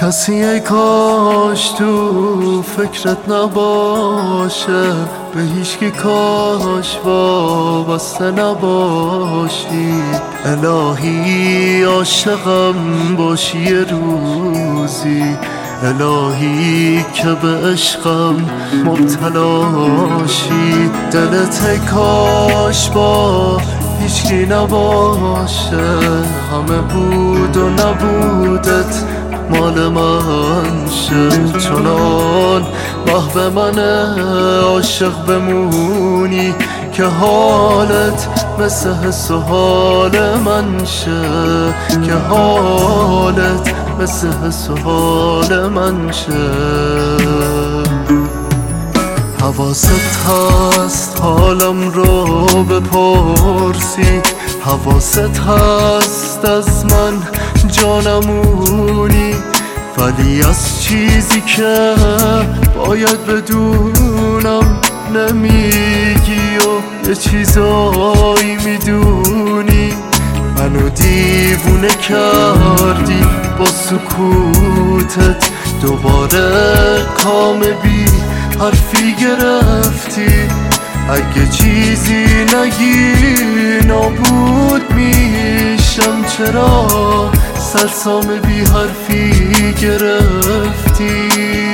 کسی ای کاش تو فکرت نباشه، به هیچکی کاش وابسته نباشی. الهی عاشقم باشی یه روزی، الهی که به عشقم مبتلاشی. دلت ای کاش با هیچکی نباشه، همه بود و نبودت مال من شه. چنان محو من عاشق بمونی که حالت مثل حس و حال من شه، که حالت مثل حس و حال من شه. حواست هست حالم رو بپرسی، حواست هست از من جانمونی، ولی از چیزی که باید بدونم نمیگی و یه چیزایی میدونی. منو دیوونه کردی با سکوتت، دوباره کام بی حرفی گرفتی. اگه چیزی نگی نابود میشم، چرا سرسام بی حرفی گرفتی؟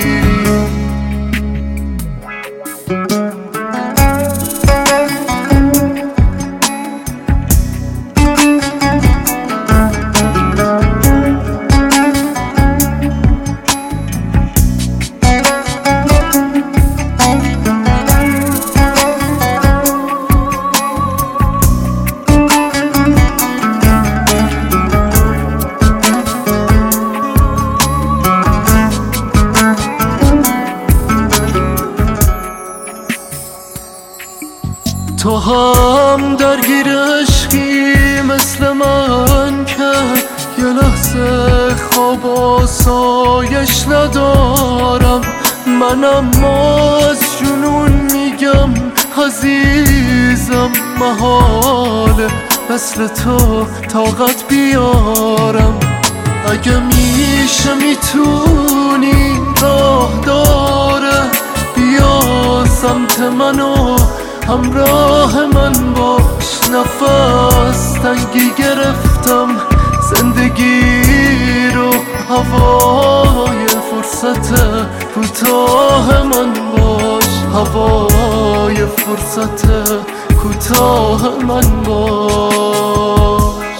تو هم درگیر عشقی مثل من که یه لحظه خواب آسایش ندارم. منم از جنون میگم عزیزم، محاله مثل تو طاقت بیارم. اگه میشه میتونی راه داره بیا سمت منو همراه من باش. نفس تنگی گرفتم زندگی رو، هوای فرصت کوتاه من باش، هوای فرصت کوتاه من باش.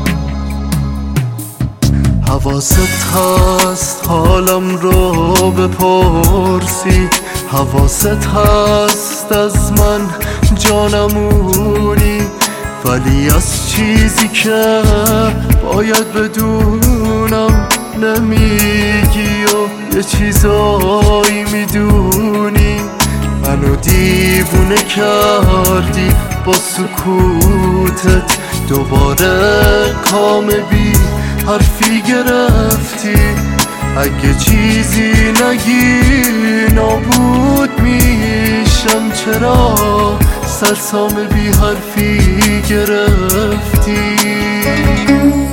حواست هست حالم رو بپرسی، حواست هست از من جانمونی، ولی از چیزی که باید بدونم نمیگی و یه چیزایی میدونی. منو دیوونه کردی با سکوتت، دوباره کام بی حرفی گرفتی. اگه چیزی نگی نابود میشم، چرا سرسام بی حرفی گرفتی؟